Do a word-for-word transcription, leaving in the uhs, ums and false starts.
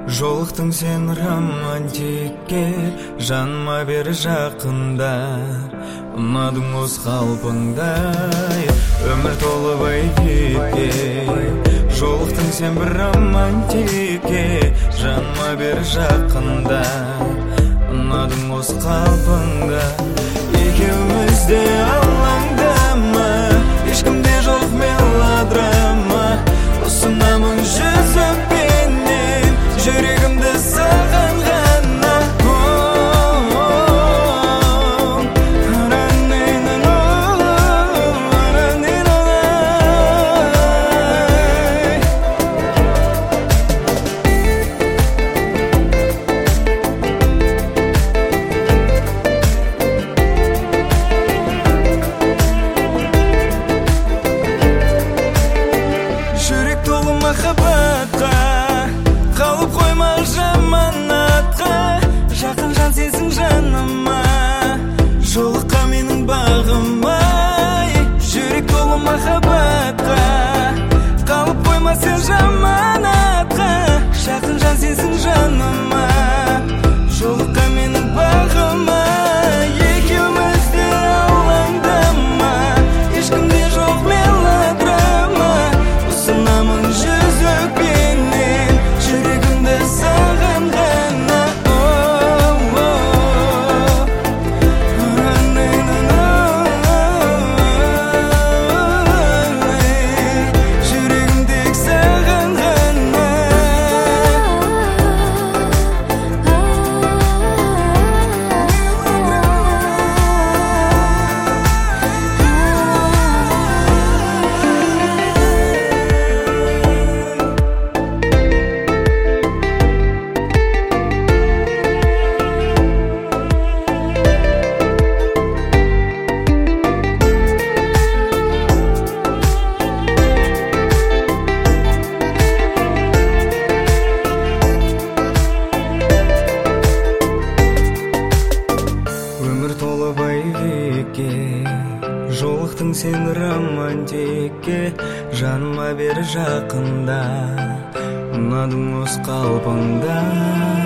Жолықтың сен романтикке, жаныма бері жақында. Ұнадың осы қалпыңдай, өмір толы байкекке. Жолықтың сен бір романтикке, жаныма бері жақында. Ұнадың осы қалпыңда. Екеуміз де алаңдама, ешкімде жоқ мелодрама. Ұсынамын жүзікпенен, жүрегімді саған ғана. Жүрек толы махаббатқа, қалып қойма жаманатқа. Жақын жан сенсің жаныма, жолыққа менің бағыма. Жүрек толы махаббатқа, қалып қойма сен жаманатқа. Жақын жан сенсің жаныма, жолыққа менің бағыма. Екеуміз де алаңдама, ешкімде жоқ мелодрама. Ұсынамын жүзікпенен, жүрегімді саған ғана. Жүрегім тек саған ғана. Өмір толы байкекке, жолықтың сен романтикке. Жаныма бері жақында, ұнадың осы қалпыңда.